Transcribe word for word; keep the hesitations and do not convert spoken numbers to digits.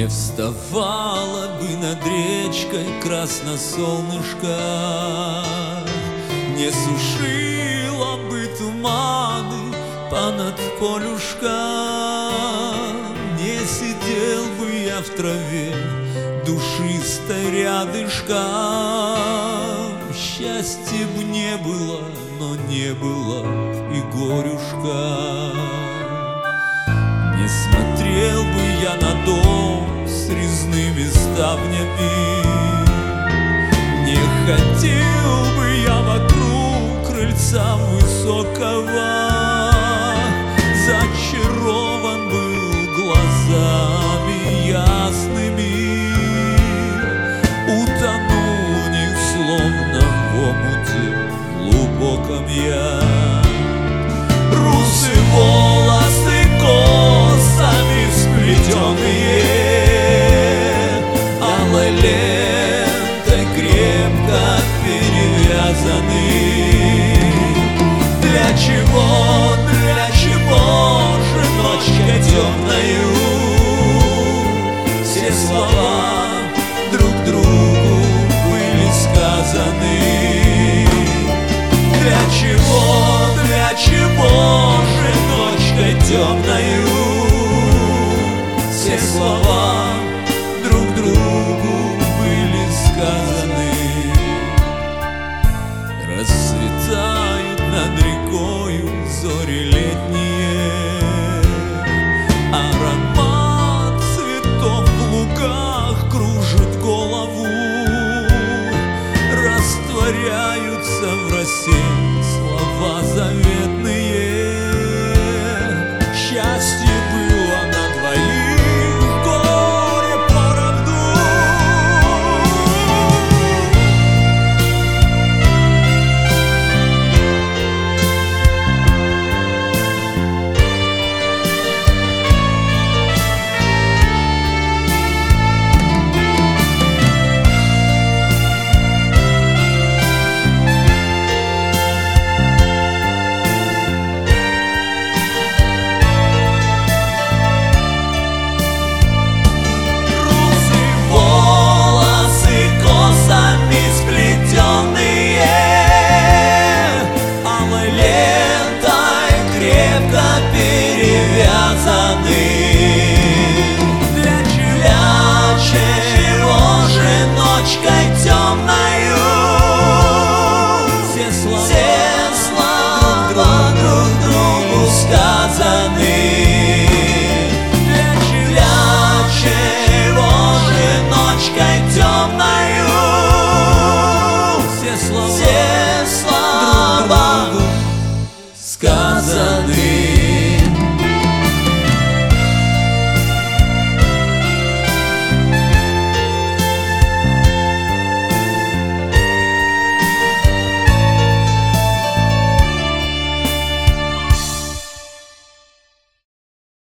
Не вставала бы над речкой красно солнышко, не сушила бы туманы понад полюшком, не сидел бы я в траве душистой рядышком. Счастья б не было, но не было и горюшка. Не смотрел бы я на дом с резными ставнями, не ходил бы я вокруг крыльца высокого, зачарован был глазами ясными, утону в них словно в омуте глубоком я. Русые волосы косами сплетенные, алой лентой крепко перевязаны. Для чего, для чего же ночкой темною все слова друг другу были сказаны? Для чего, для чего же ночкой темною все слова друг другу были сказаны? Расцветают над рекою зори летние, аромат цветов в лугах кружит голову, растворяются в росе слова заветные. Счастье было на двоих, горе поровну. Ночкой темною все слова